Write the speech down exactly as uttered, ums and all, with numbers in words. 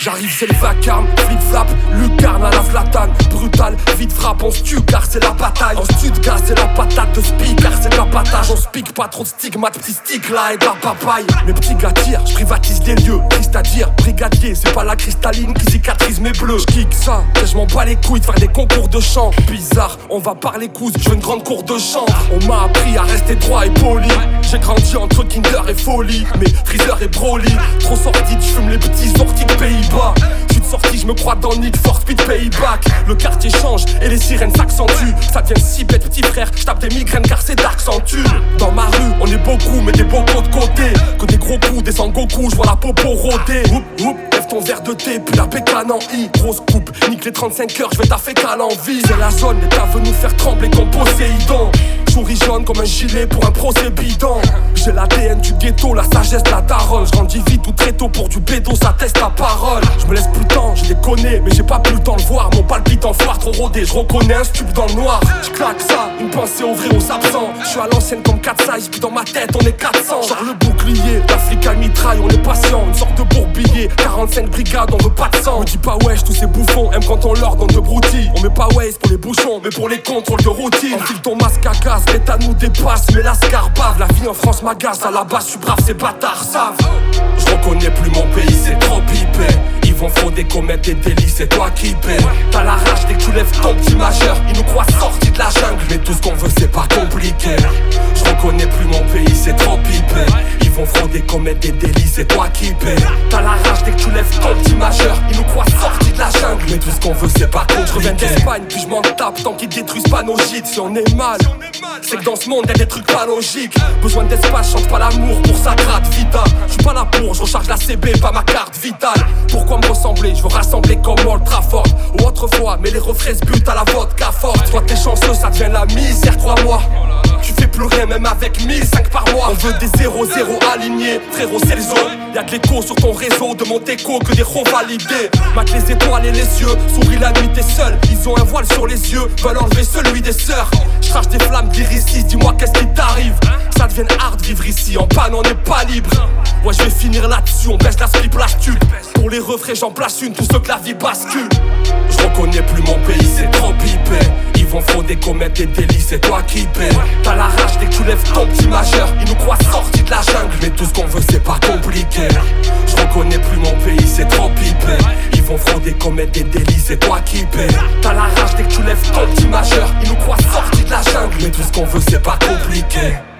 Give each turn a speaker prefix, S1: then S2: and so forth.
S1: J'arrive, c'est le vacarme, flip flap, lucarne à la flatane. Brutal, vite frappe, on se tue car c'est la bataille. En stud, car c'est la patate de speak, car c'est de la patate. On speak, pas trop de stigmates, petit stick là et de la papaye. Mes petits gars tirent, je privatise des lieux, triste à dire. Brigadier, c'est pas la cristalline qui cicatrise mes bleus. J'kick ça, et je m'en bats les couilles de faire des concours de chant. Bizarre, on va parler couses, je veux une grande cour de chant. On m'a appris à rester droit et poli. J'ai grandi entre Kinder et folie, mais Freezer et Broly. Trop sorti, je fume les petits orties de Pays-Bas. J'suis de sortie, je me crois dans Need for Speed Payback. Le quartier change et les sirènes s'accentuent. Ça devient si bête, petit frère, j'tape des migraines car c'est Dark Century. Dans ma rue, on est beaucoup, mais des bocaux de côté. Que des gros coups, des Sangoku, j'vois la popo rôder. Oup, oup, lève ton verre de thé, puis la bécane en I. Grosse coupe, nique les trente-cinq heures, j'vais taffer qu'à l'envie. C'est la zone, et t'as venu faire trembler ton Poséidon. Souris jaune comme un gilet pour un procès bidon. J'ai l'A D N du ghetto, la sagesse de la daronne. J'grandis vite ou très tôt pour du bédo, ça teste ta parole. J'me laisse plus le temps, je les connais, mais j'ai pas plus le temps de voir. Mon palpitant foire trop rodé, j'reconnais un stup dans le noir. J'claque ça, une pensée ouvrée aux absents. J'suis à l'ancienne comme quatre size, puis dans ma tête on est quatre cents. Genre le bouclier, l'Afrique à mitraille, on est patient. Une sorte de bourbier, quarante-cinq brigades, on veut pas de sang. Me dis pas wesh, tous ces bouffons aiment quand on leur donne de broutilles. On met pas waste pour les bouchons, mais pour les contrôles de routine. Enfile ton masque à gaz, l'état nous dépasse, mais la scar bave. La vie en France m'agace, à la base j'suis brave, ces bâtards savent. Je reconnais plus mon pays, c'est trop pipé. Ils vont frauder, commettre des délits, c'est toi qui paie. T'as la rage dès que tu lèves ton petit majeur. Ils nous croient sortis de la jungle, mais tout ce qu'on veut c'est pas compliqué. Je reconnais plus mon pays, c'est trop pipé. Ils vont frauder, commettre des délits, c'est toi qui paie. T'as la rage dès que tu lèves ton petit majeur. Ils nous croient sortis de la jungle, mais tout ce qu'on veut c'est pas compliqué. Je reviens d'Espagne, puis je m'en tape tant qu'ils détruisent pas nos gîtes. Si on est mal, c'est que dans ce monde y'a des trucs pas logiques. Besoin d'espace, chante pas l'amour pour sa gratte vita. J'suis pas là pour, je recharge la C B, pas ma carte vitale. Pourquoi me ressembler, je veux rassembler comme Old Trafford ou autrefois, mais les refrains se butent à la vodka forte. Soit t'es chanceux, ça devient la misère, crois-moi. Tu fais pleurer même avec mille cinq par mois. On veut des zéro zéro alignés, frérot c'est le zone. Y'a que l'écho sur ton réseau, de mon écho que des ros validés. Mate les étoiles et les cieux, souris la nuit t'es seul. Ils ont un voile sur les yeux, veulent enlever celui des sœurs. J'crache des flammes d'ici, dis-moi qu'est-ce qui t'arrive. Ça devient hard vivre ici, en panne on n'est pas libre. Ouais je vais finir là-dessus, on baisse la slip la stup. Pour les refrains j'en place une, tous ceux que la vie bascule. Je reconnais plus mon pays, c'est trop pipé. Ils vont frauder, commettre des délits, c'est toi qui paie. T'as la rage dès que tu lèves ton petit majeur. Ils nous croient sortis de la jungle, mais tout ce qu'on veut c'est pas compliqué. Je reconnais plus mon pays, c'est trop pipé. Ils vont frauder, commettre des délits, c'est toi qui paie. T'as la rage dès que tu lèves ton petit majeur. Ils nous croient sortis de la jungle, mais tout ce qu'on veut c'est pas compliqué.